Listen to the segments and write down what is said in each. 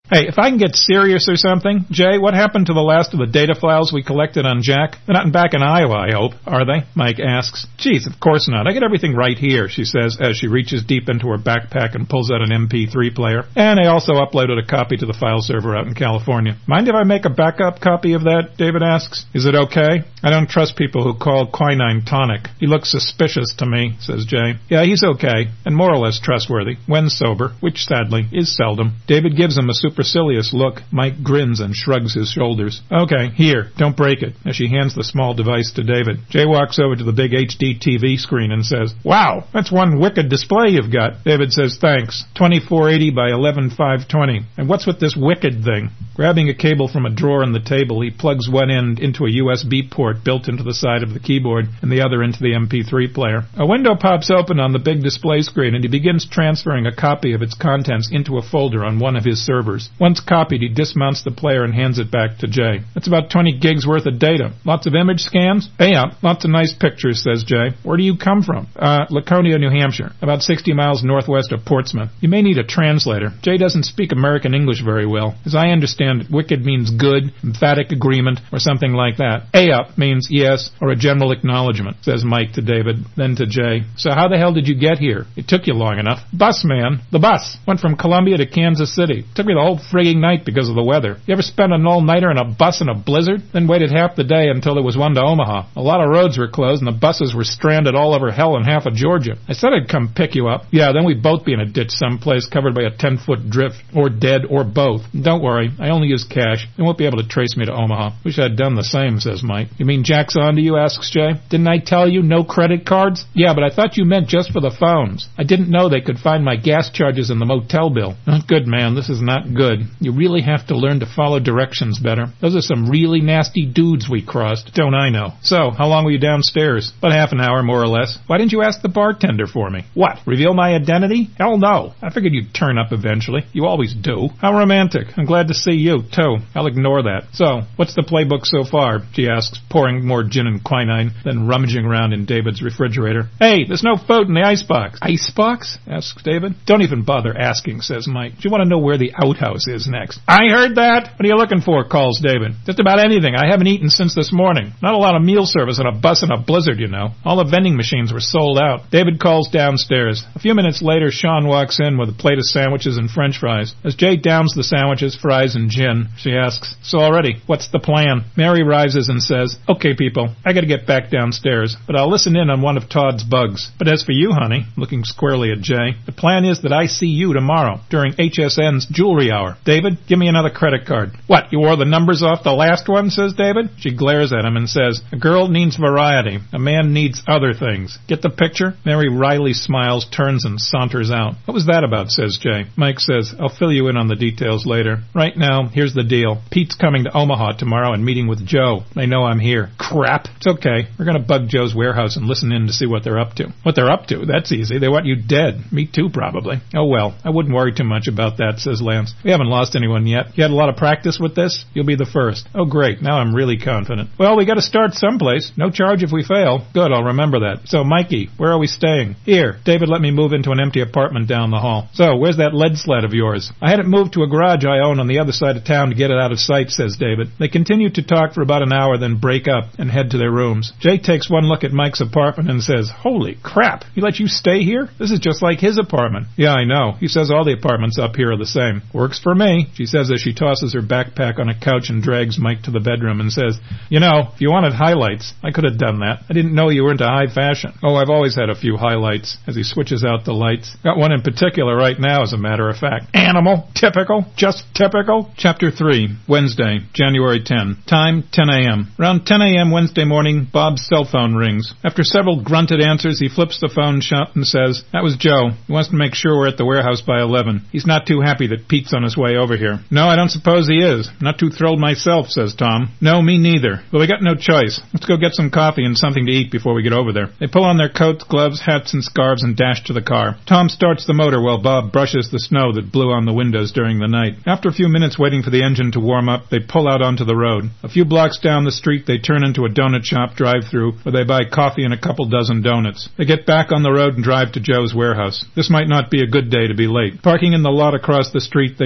Hey, if I can get serious or something, Jay, what happened to the last of the data files we collected on Jack? They're not back in Iowa, I hope, are they? Mike asks. Geez, of course not. I get everything right here, she says, as she reaches deep into her backpack and pulls out an MP3 player. And I also uploaded a copy to the file server out in California. Mind if I make a backup copy of that? David asks. Is it okay? I don't trust people who call quinine tonic. He looks suspicious to me, says Jay. Yeah, he's okay, and more or less trustworthy, when sober, which sadly is seldom. David gives him a supercilious look. Mike grins and shrugs his shoulders. Okay, here, don't break it, as she hands the small device to David. Jay walks over to the big HD TV screen and says, Wow, that's one wicked display you've got. David says, thanks. 2480 by 11520. And what's with this wicked thing? Grabbing a cable from a drawer on the table, he plugs one end into a USB port built into the side of the keyboard and the other into the MP3 player. A window pops open on the big display screen and he begins transferring a copy of its contents into a folder on one of his servers. Once copied, he dismounts the player and hands it back to Jay. That's about 20 gigs worth of data. Lots of image scans? Yeah, lots of nice pictures, says Jay. Where do you come from? Laconia, New Hampshire, about 60 miles northwest of Portsmouth. You may need a translator. Jay doesn't speak American English very well. As I understand it, wicked means good, emphatic agreement, or something like that. A-up means yes, or a general acknowledgement, says Mike to David, then to Jay. So how the hell did you get here? It took you long enough. Bus, man. The bus. Went from Columbia to Kansas City. Took me the whole frigging night because of the weather. You ever spend an all-nighter in a bus in a blizzard? Then waited half the day until there was one to Omaha. A lot of roads were closed and the buses were stranded all over hell in half of Georgia. I said I'd come pick you up. Yeah, then we'd both be in a ditch someplace covered by a 10-foot drift. Or dead, or both. Don't worry, I only use cash. You won't be able to trace me to Omaha. Wish I'd done the same, says Mike. You mean Jack's on to you, asks Jay. Didn't I tell you no credit cards? Yeah, but I thought you meant just for the phones. I didn't know they could find my gas charges in the motel bill. Not good, man. This is not good. You really have to learn to follow directions better. Those are some really nasty dudes we crossed. Don't I know? So, how long were you downstairs? About half an hour, more or less. Why didn't you ask the bartender for me? What? Reveal my identity? Hell no. I figured you'd turn up eventually. You always do. How romantic. I'm glad to see you, too. I'll ignore that. So, what's the playbook so far? She asks, pouring more gin and quinine, then rummaging around in David's refrigerator. Hey, there's no food in the icebox. Icebox? Asks David. Don't even bother asking, says Mike. You want to know where the outhouse is next. I heard that. What are you looking for? Calls David. Just about anything. I haven't eaten since this morning. Not a lot of meal service on a bus in a blizzard, you know. All the vending machines were sold out. David calls downstairs. A few minutes later, Sean walks in with a plate of sandwiches and french fries. As Jay downs the sandwiches, fries, and gin, she asks, So already, what's the plan? Mary rises and says, Okay, people, I gotta get back downstairs, but I'll listen in on one of Todd's bugs. But as for you, honey, looking squarely at Jay, the plan is that I see you tomorrow during HSN's jewelry hour. David, give me another credit card. What, you wore the numbers off the last one, says David. She glares at him and says, A girl needs variety. A man needs other things. Get the picture? Mary wryly smiles, turns and saunters out. What was that about, says Jay. Mike says, I'll fill you in on the details later. Right now, here's the deal. Pete's coming to Omaha tomorrow and meeting with Joe. They know I'm here. Crap. It's okay. We're going to bug Joe's warehouse and listen in to see what they're up to. What they're up to? That's easy. They want you dead. Me too, probably. Oh, well. I wouldn't worry too much about that, says Lance. We haven't lost anyone yet. You had a lot of practice with this? You'll be the first. Oh, great. Now I'm really confident. Well, we got to start someplace. No charge if we fail. Good, I'll remember that. So, Mikey, where are we staying? Here. David let me move into an empty apartment down the hall. So, where's that lead sled of yours? I had it moved to a garage I own on the other side of town to get it out of sight, says David. They continue to talk for about an hour, then break up and head to their rooms. Jay takes one look at Mike's apartment and says, Holy crap, he let you stay here? This is just like his apartment. Yeah, I know. He says all the apartments up here are the same. Works for me, she says as she tosses her backpack on a couch and drags Mike to the bedroom and says, You know, if you wanted highlights, I could have done that. I didn't know you were into high fashion. Oh, I've always had a few highlights, as he switches out the lights. Got one in particular right now, as a matter of fact. Animal. Typical. Just typical. Chapter 3. Wednesday, January 10. Time, 10 a.m. Around 10 a.m. Wednesday morning, Bob's cell phone rings. After several grunted answers, he flips the phone shut and says, That was Joe. He wants to make sure we're at the warehouse by 11. He's not too happy that Pete's on his way over here. No, I don't suppose he is. Not too thrilled myself, says Tom. No, me neither. But we got no choice. Let's go get some coffee and something to eat before we get over there. They pull on their coats, gloves, hats, and scarves and dash to the car. Tom starts the motor while Bob brushes the snow that blew on the windows during the night. After a few minutes waiting for the engine to warm up, they pull out onto the road. A few blocks down the street, they turn into a donut shop drive-thru where they buy coffee and a couple dozen donuts. They get back on the road and drive to Joe's warehouse. This might not be a good day to be late. Parking in the lot across the street, they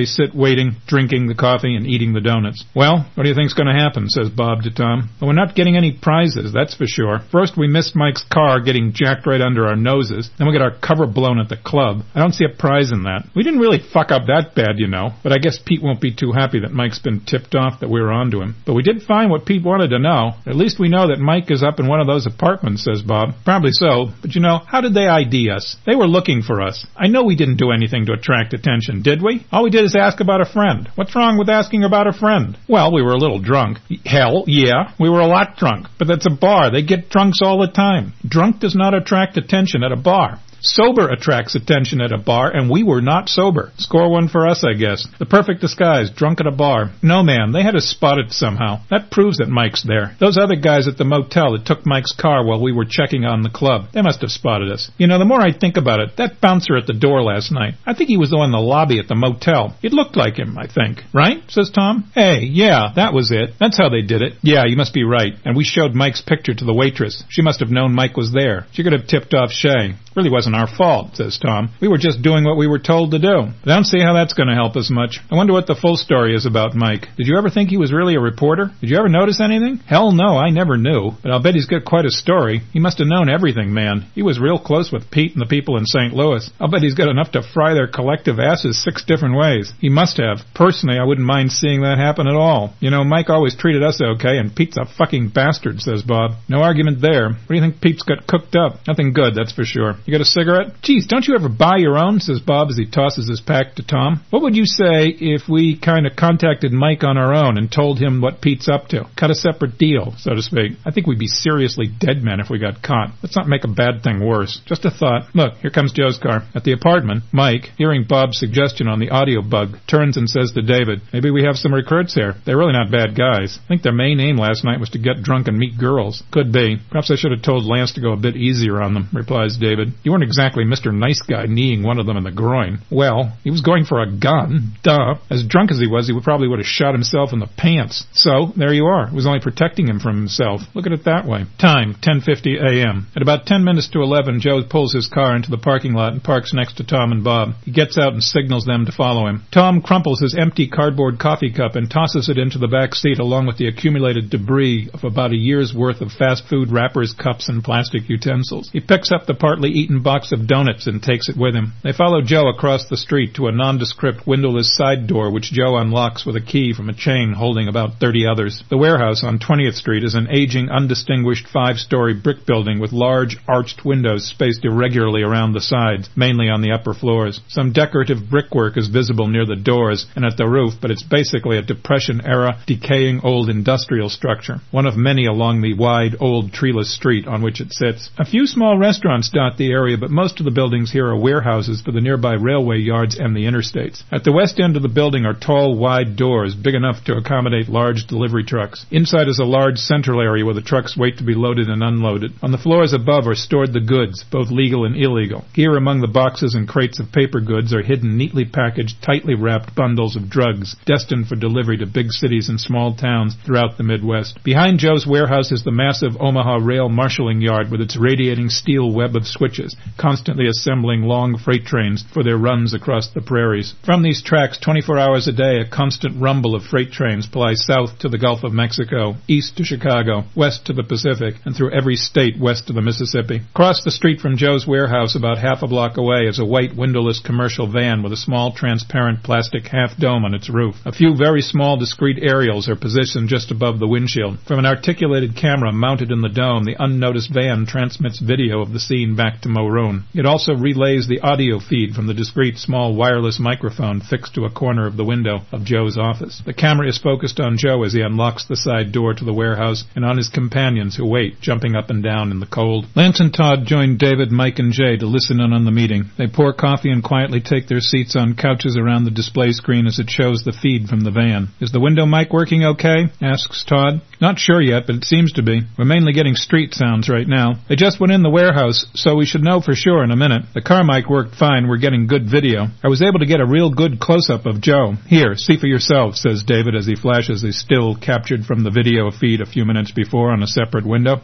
sit waiting, drinking the coffee and eating the donuts. Well, what do you think's going to happen, says Bob to Tom. Well, we're not getting any prizes, that's for sure. First, we missed Mike's car getting jacked right under our noses. Then we get our cover blown at the club. I don't see a prize in that. We didn't really fuck up that bad, you know, but I guess Pete won't be too happy that Mike's been tipped off that we were onto him. But we did find what Pete wanted to know. At least we know that Mike is up in one of those apartments, says Bob. Probably so, but you know, how did they ID us? They were looking for us. I know we didn't do anything to attract attention, did we? All we did is ask about a friend. What's wrong with asking about a friend? Well, we were a little drunk. Hell, yeah, we were a lot drunk. But that's a bar. They get drunks all the time. Drunk does not attract attention at a bar. Sober attracts attention at a bar, and we were not sober. Score one for us, I guess. The perfect disguise, drunk at a bar. No, man, they had us spotted somehow. That proves that Mike's there. Those other guys at the motel that took Mike's car while we were checking on the club, they must have spotted us. You know, the more I think about it, that bouncer at the door last night, I think he was the one in the lobby at the motel. It looked like him, I think. Right? Says Tom. Hey, yeah, that was it. That's how they did it. Yeah, you must be right. And we showed Mike's picture to the waitress. She must have known Mike was there. She could have tipped off Shay. Really wasn't our fault, says Tom. We were just doing what we were told to do. But I don't see how that's going to help us much. I wonder what the full story is about Mike. Did you ever think he was really a reporter? Did you ever notice anything? Hell no, I never knew. But I'll bet he's got quite a story. He must have known everything, man. He was real close with Pete and the people in St. Louis. I'll bet he's got enough to fry their collective asses 6 different ways. He must have. Personally, I wouldn't mind seeing that happen at all. You know, Mike always treated us okay, and Pete's a fucking bastard, says Bob. No argument there. What do you think Pete's got cooked up? Nothing good, that's for sure. You got a cigarette? Geez, don't you ever buy your own, says Bob as he tosses his pack to Tom. What would you say if we kind of contacted Mike on our own and told him what Pete's up to? Cut a separate deal, so to speak. I think we'd be seriously dead men if we got caught. Let's not make a bad thing worse. Just a thought. Look, here comes Joe's car. At the apartment, Mike, hearing Bob's suggestion on the audio bug, turns and says to David, maybe we have some recruits here. They're really not bad guys. I think their main aim last night was to get drunk and meet girls. Could be. Perhaps I should have told Lance to go a bit easier on them, replies David. You weren't exactly Mr. Nice Guy kneeing one of them in the groin. Well, he was going for a gun. Duh. As drunk as he probably would have shot himself in the pants. So, there you are. It was only protecting him from himself. Look at it that way. Time, 10:50 a.m. At about 10 minutes to 11, Joe pulls his car into the parking lot and parks next to Tom and Bob. He gets out and signals them to follow him. Tom crumples his empty cardboard coffee cup and tosses it into the back seat along with the accumulated debris of about a year's worth of fast food wrappers, cups, and plastic utensils. He picks up the partly eaten box of donuts and takes it with him. They follow Joe across the street to a nondescript windowless side door which Joe unlocks with a key from a chain holding about 30 others. The warehouse on 20th Street is an aging, undistinguished 5-story brick building with large, arched windows spaced irregularly around the sides, mainly on the upper floors. Some decorative brickwork is visible near the doors and at the roof, but it's basically a Depression-era, decaying old industrial structure, one of many along the wide, old, treeless street on which it sits. A few small restaurants dot the area, but most of the buildings here are warehouses for the nearby railway yards and the interstates. At the west end of the building are tall, wide doors, big enough to accommodate large delivery trucks. Inside is a large central area where the trucks wait to be loaded and unloaded. On the floors above are stored the goods, both legal and illegal. Here among the boxes and crates of paper goods are hidden neatly packaged, tightly wrapped bundles of drugs, destined for delivery to big cities and small towns throughout the Midwest. Behind Joe's warehouse is the massive Omaha rail marshalling yard with its radiating steel web of switches, constantly assembling long freight trains for their runs across the prairies. From these tracks, 24 hours a day, a constant rumble of freight trains ply south to the Gulf of Mexico, east to Chicago, west to the Pacific, and through every state west to the Mississippi. Across the street from Joe's warehouse, about half a block away, is a white windowless commercial van with a small transparent plastic half dome on its roof. A few very small discrete aerials are positioned just above the windshield. From an articulated camera mounted in the dome, the unnoticed van transmits video of the scene back to Maroon. It also relays the audio feed from the discrete small wireless microphone fixed to a corner of the window of Joe's office. The camera is focused on Joe as he unlocks the side door to the warehouse and on his companions who wait, jumping up and down in the cold. Lance and Todd join David, Mike, and Jay to listen in on the meeting. They pour coffee and quietly take their seats on couches around the display screen as it shows the feed from the van. Is the window mic working okay? Asks Todd. Not sure yet, but it seems to be. We're mainly getting street sounds right now. They just went in the warehouse, so we should know for sure in a minute. The car mic worked fine. We're getting good video. I was able to get a real good close-up of Joe. Here, see for yourself, says David as he flashes a still captured from the video feed a few minutes before on a separate window.